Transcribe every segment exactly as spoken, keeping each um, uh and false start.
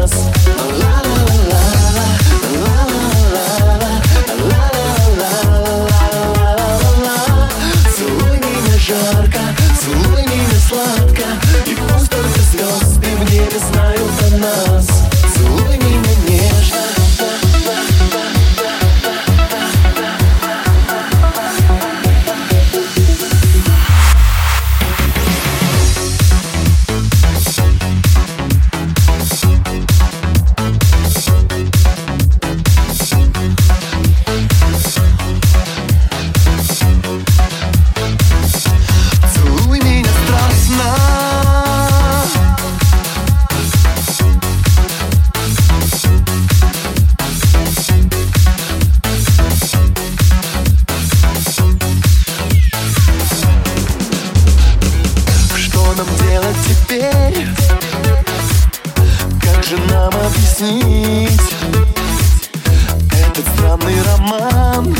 нас. Целуй меня жарко, целуй меня сладко, и пусть только звезды в небе знают о нас. Целуй меня нежно. Теперь, как же нам объяснить этот странный роман,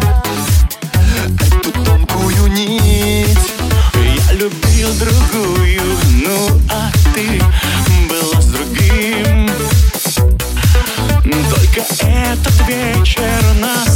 эту тонкую нить? Я любил другую, ну а ты была с другим. Только этот вечер нас